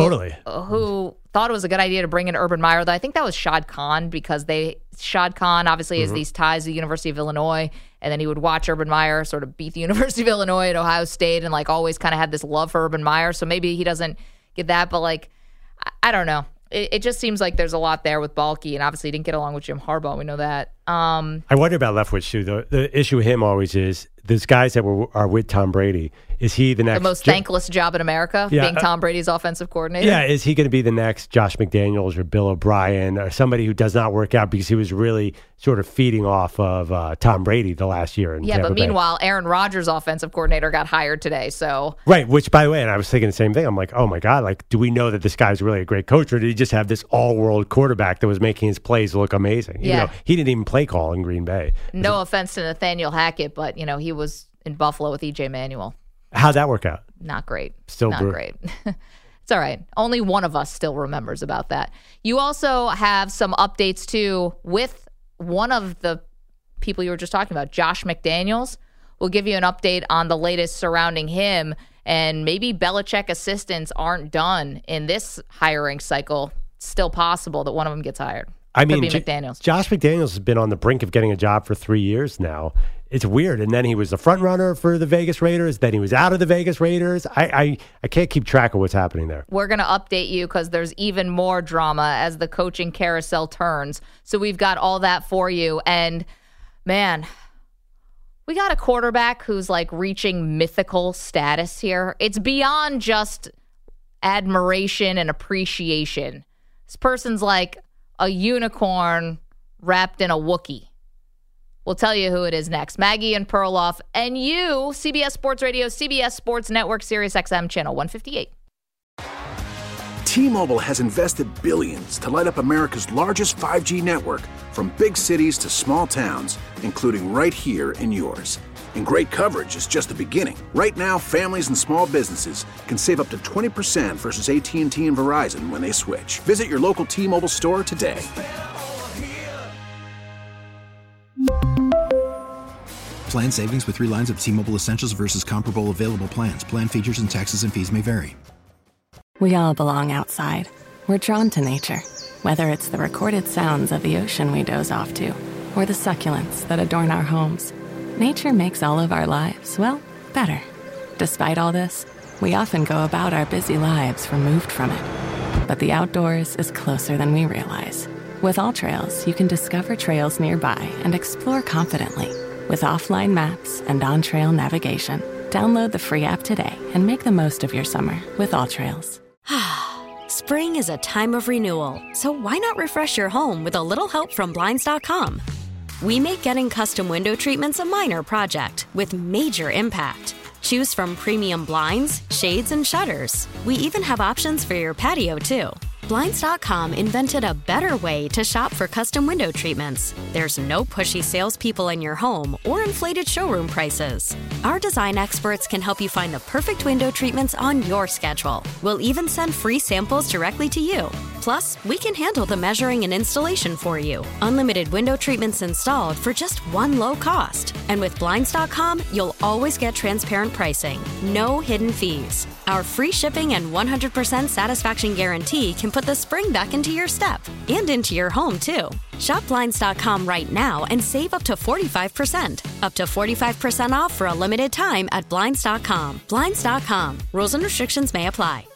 who thought it was a good idea to bring in Urban Meyer, though, I think that was Shad Khan because Shad Khan obviously has these ties to the University of Illinois, and then he would watch Urban Meyer sort of beat the University of Illinois at Ohio State and, like, always kind of had this love for Urban Meyer. So maybe he doesn't get that, but, like, I don't know. It just seems like there's a lot there with Baalke, and obviously he didn't get along with Jim Harbaugh. We know that. I wonder about Leftwich, too. The issue with him always is those guys that are with Tom Brady, is he the next... The most thankless job in America, being Tom Brady's offensive coordinator? Yeah, is he going to be the next Josh McDaniels or Bill O'Brien or somebody who does not work out because he was really sort of feeding off of Tom Brady the last year in Tampa but Bay. Meanwhile, Aaron Rodgers' offensive coordinator got hired today, so... Right, which, by the way, and I was thinking the same thing. I'm like, oh, my God, like, do we know that this guy's really a great coach, or did he just have this all-world quarterback that was making his plays look amazing? Yeah. He didn't even play call in Green Bay. No offense to Nathaniel Hackett, but, he was in Buffalo with E.J. Manuel. How'd that work out? Not great. Still not great. It's all right. Only one of us still remembers about that. You also have some updates, too, with one of the people you were just talking about, Josh McDaniels. We'll give you an update on the latest surrounding him, and maybe Belichick assistants aren't done in this hiring cycle. It's still possible that one of them gets hired. I mean, McDaniels. Josh McDaniels has been on the brink of getting a job for 3 years now. It's weird. And then he was the front runner for the Vegas Raiders. Then he was out of the Vegas Raiders. I can't keep track of what's happening there. We're going to update you because there's even more drama as the coaching carousel turns. So we've got all that for you. And, man, we got a quarterback who's like reaching mythical status here. It's beyond just admiration and appreciation. This person's like a unicorn wrapped in a Wookiee. We'll tell you who it is next. Maggie and Perloff, and you, CBS Sports Radio, CBS Sports Network, Sirius XM, Channel 158. T-Mobile has invested billions to light up America's largest 5G network, from big cities to small towns, including right here in yours. And great coverage is just the beginning. Right now, families and small businesses can save up to 20% versus AT&T and Verizon when they switch. Visit your local T-Mobile store today. Plan savings with 3 lines of T-Mobile Essentials versus comparable available plans. Plan features and taxes and fees may vary. We all belong outside. We're drawn to nature, whether it's the recorded sounds of the ocean we doze off to, or the succulents that adorn our homes. Nature makes all of our lives, well, better. Despite all this, we often go about our busy lives removed from it. But the outdoors is closer than we realize. With AllTrails, you can discover trails nearby and explore confidently. With offline maps and on-trail navigation, download the free app today and make the most of your summer with AllTrails. Spring is a time of renewal, so why not refresh your home with a little help from Blinds.com? We make getting custom window treatments a minor project with major impact. Choose from premium blinds, shades, and shutters. We even have options for your patio, too. Blinds.com invented a better way to shop for custom window treatments. There's no pushy salespeople in your home or inflated showroom prices. Our design experts can help you find the perfect window treatments on your schedule. We'll even send free samples directly to you. Plus, we can handle the measuring and installation for you. Unlimited window treatments installed for just one low cost. And with Blinds.com, you'll always get transparent pricing. No hidden fees. Our free shipping and 100% satisfaction guarantee can put the spring back into your step and into your home, too. Shop Blinds.com right now and save up to 45%. Up to 45% off for a limited time at Blinds.com. Blinds.com. Rules and restrictions may apply.